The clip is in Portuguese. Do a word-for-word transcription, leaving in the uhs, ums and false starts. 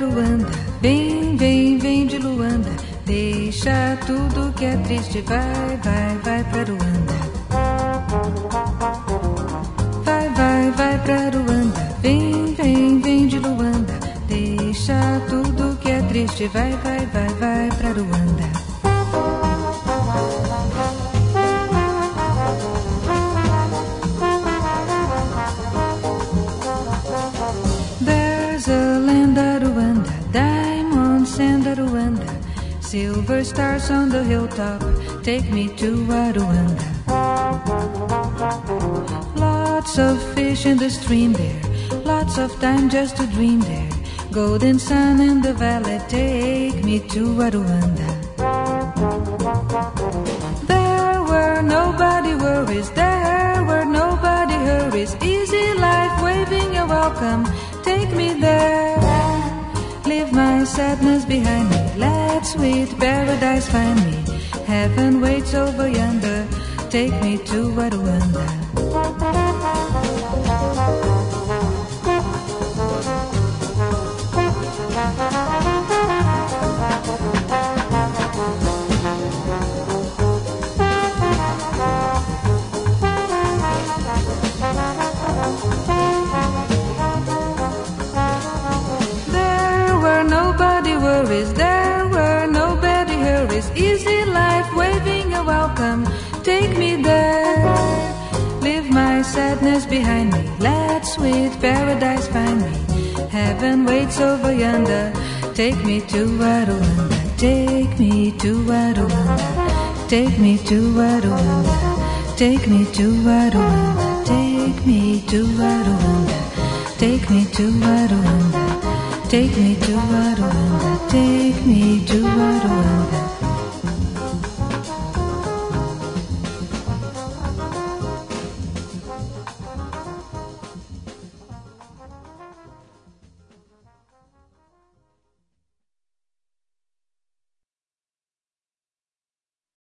Aruanda, vem, vem, vem de Luanda. Deixa tudo que é triste, vai, vai, vai pra Aruanda. Vai, vai, vai pra Aruanda, vem, vem, vem de Luanda. Deixa tudo que é triste, vai, vai, vai, vai pra Aruanda. There's a land Aruanda, diamonds sand Aruanda, silver stars on the hilltop, take me to Aruanda. Lots of fish in the stream there, lots of time just to dream there. Golden sun in the valley, take me to Aruanda. There were nobody worries, there were nobody hurries. Easy life waving a welcome, take me there. Leave my sadness behind me, let sweet paradise find me. Heaven waits over yonder, take me to Aruanda. There were nobody hurries, easy life waving a welcome, take me there. Leave my sadness behind me, let sweet paradise find me. Heaven waits over yonder, take me to Aruanda, take me to Aruanda, take me to Aruanda, take me to Aruanda, take me to Aruanda, take me to Aruanda. Take me to Aruanda, take me to Aruanda.